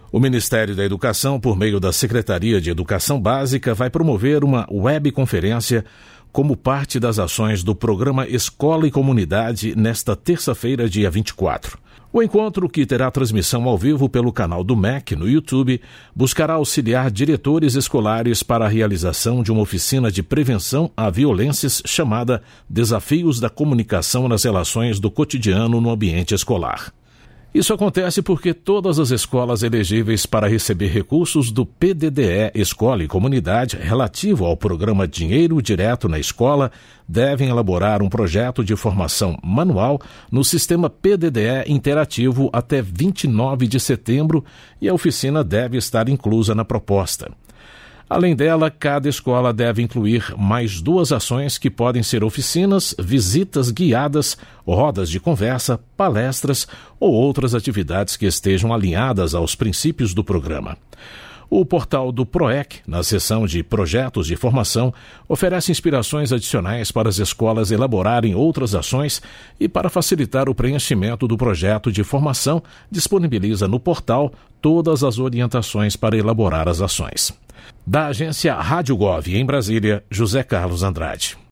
O Ministério da Educação, por meio da Secretaria de Educação Básica, vai promover uma webconferência como parte das ações do programa Escola e Comunidade nesta terça-feira, dia 24. O encontro, que terá transmissão ao vivo pelo canal do MEC no YouTube, buscará auxiliar diretores escolares para a realização de uma oficina de prevenção a violências chamada Desafios da Comunicação nas Relações do Cotidiano no Ambiente Escolar. Isso acontece porque todas as escolas elegíveis para receber recursos do PDDE Escola e Comunidade relativo ao programa Dinheiro Direto na Escola devem elaborar um projeto de formação manual no sistema PDDE interativo até 29 de setembro e a oficina deve estar inclusa na proposta. Além dela, cada escola deve incluir mais 2 ações que podem ser oficinas, visitas guiadas, rodas de conversa, palestras ou outras atividades que estejam alinhadas aos princípios do programa. O portal do PROEC, na seção de Projetos de Formação, oferece inspirações adicionais para as escolas elaborarem outras ações e, para facilitar o preenchimento do projeto de formação, disponibiliza no portal todas as orientações para elaborar as ações. Da agência Rádio Gov em Brasília, José Carlos Andrade.